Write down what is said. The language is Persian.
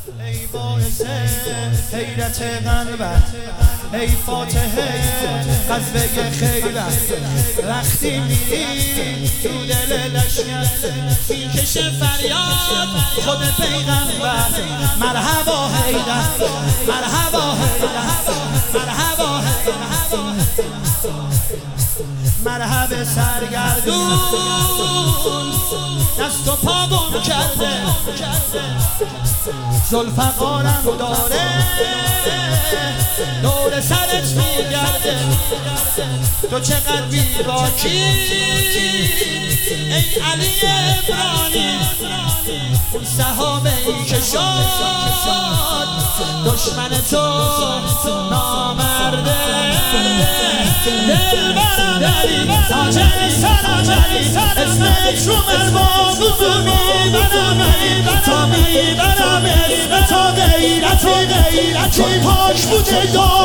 ای باعث حیرت قلبت، ای فاتحه غزوه خیبر. وقتی میری تو دل لشکر میکشه فریاد خود پیغمبر. مرحبا حیدر، مرحبا حیدر، مرحبا حیدر، مرحب سرگردون دست و پا گم کرده، ذوالفقارم داره دور سرت میگرده. تو چقدر بیباکی ای علی عبرانی، اون صحابه ای که شد دشمن تو نامرده. دل برادری تاجر سرآوری، اسمت رو مرباب تو میبرم، تا میبرم تا غیرت و غیرتی پاک بوده